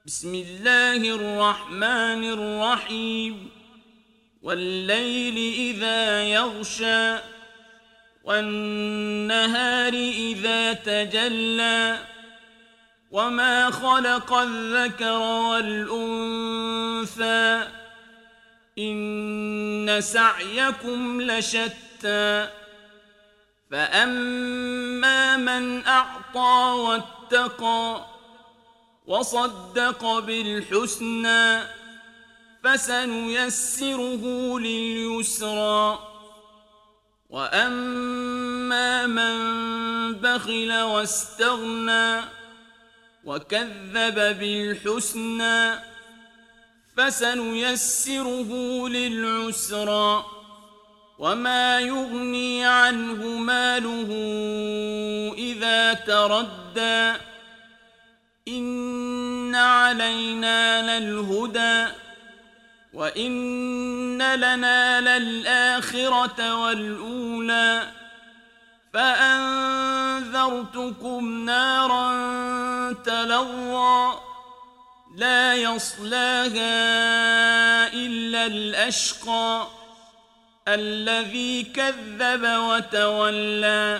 بسم الله الرحمن الرحيم والليل إذا يغشى والنهار إذا تجلى وما خلق الذكر والأنثى إن سعيكم لشتى فأما من أعطى واتقى وصدق بالحسنى فسنيسره لليسرى وأما من بخل واستغنى وكذب بالحسنى فسنيسره للعسرى وما يغني عنه ماله إذا تردى إن علينا للهدى وإن لنا للآخرة والأولى فأنذرتكم نارا تلظى لا يصلاها إلا الأشقى الذي كذب وتولى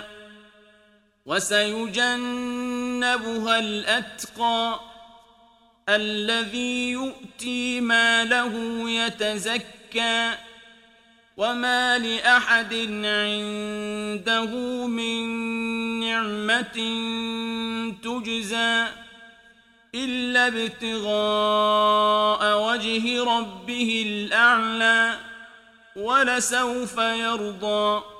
وسيجنبها الأتقى الذي يؤتي ماله يتزكى وما لأحد عنده من نعمة تجزى إلا ابتغاء وجه ربه الأعلى ولسوف يرضى.